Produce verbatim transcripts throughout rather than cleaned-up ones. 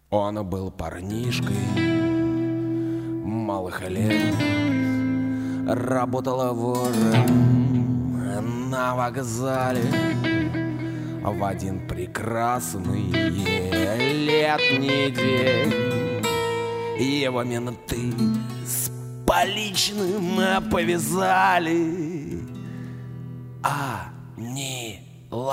Он был парнишкой малых лет, работала вором на вокзале. В один прекрасный летний день его менты с поличным повязали. Они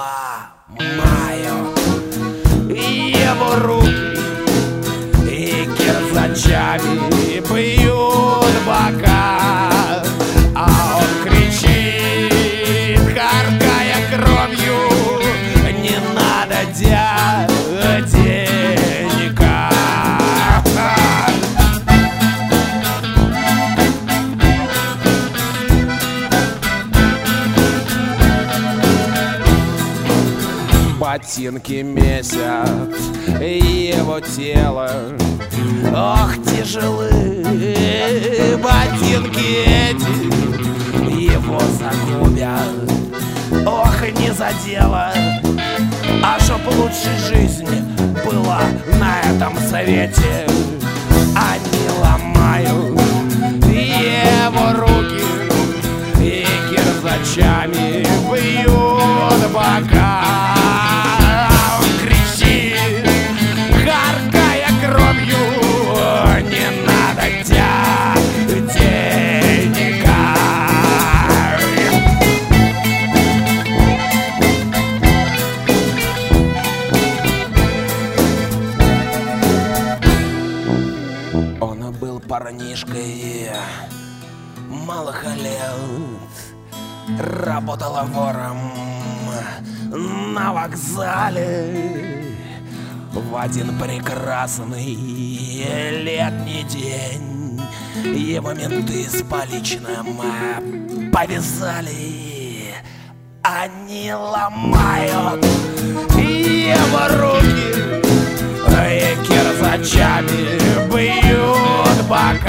ломают его руки и кирзачами бьют бока, а он кричит, харкая кровью: не надо денега. Ботинки месят его тело, ох, тяжелые ботинки эти его загубят, ох, не за дело. А чтоб лучшей жизни была на этом свете, они ломают его руки и кирзачами бьют бока. Он кричит, харкая кровью: не надо денега. Он был парнишкой малых лет, работала вором на вокзале. В один прекрасный летний день его менты с поличным повязали. Они ломают его руки и кирзачами бьют бока.